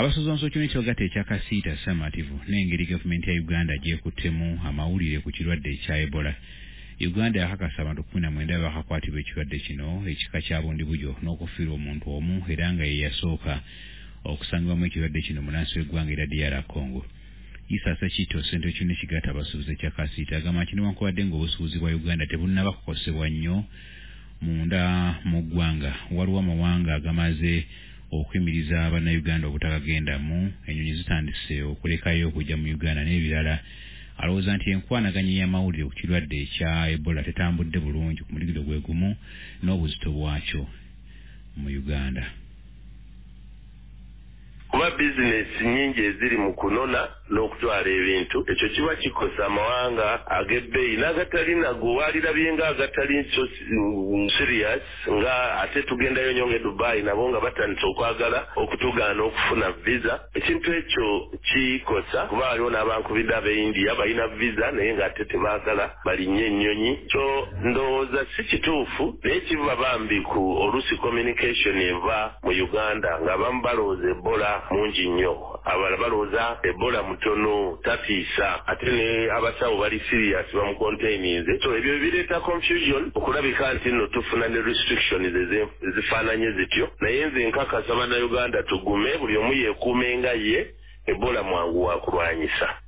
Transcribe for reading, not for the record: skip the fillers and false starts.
Abasozonso ky'ekyo gatte ekyakasiita samativu n'engeri gavumenti ya Uganda gyekuttemu amawulire ku kirwadde ekya Ebola. Uganda yakakasa abantu 19 bakakwatibwa ekirwadde kino ekika kya bundibujo n'okufiirwa omuntu omu era nga ye yasooka okusangibwamu ekirwadde kino munansi w'eggwanga era DR Congo. Isasa Chito Sente ky'une kigatta abasuubuzi ekyakasiita agamba nti newankubadde ng'obusuubuzi bwa Uganda tebunnaba kukosebwa nnyo munda mu ggwanga, waliwo amawanga agamaze okuyimiriza Bannayuganda obutakagendamu, ennyonyi zitandise okulekayo okujja mu Uganda n'ebirala. Alowooza nti enkwanaganya y'amawulire ku kirwadde ekya Ebola tetambudde bulungi ku muligido gwe gumu n'obuzito bwakyo mu Uganda. Kuba bizinesi nyingi eziri mu kunona n'okutwala ebintu ekyo kiba kikosa amawanga ag'ebbeeyi n'agatali nago walirabye nga agatali so serious nga ate tugendayo nnyo nge Dubai nabo nga batandise okwagala okutugaana okufuna visa. Ekintu ekyo kikosa kuba waliwo n'abankubidde ab'India balina visa naye ng'ate tebaagala balinnye ennyonyi. Kyo ndowooza si kituufu naye kiva bambi ku oluusi communication eva mu Uganda ng'abamu balowooza Ebola mungi nnyo, abala balowooza Ebola mutono tatiisa ate ne abasawo bali serious bamucontaininze. So ebyo bireeta confusion okulabika nti nno tufuna ne restrictions ezifaananye zityo, naye nze nkakasa Bannayuganda tugume buli omu yeekuume nga ye Ebola mwangu wa kulwanyisa.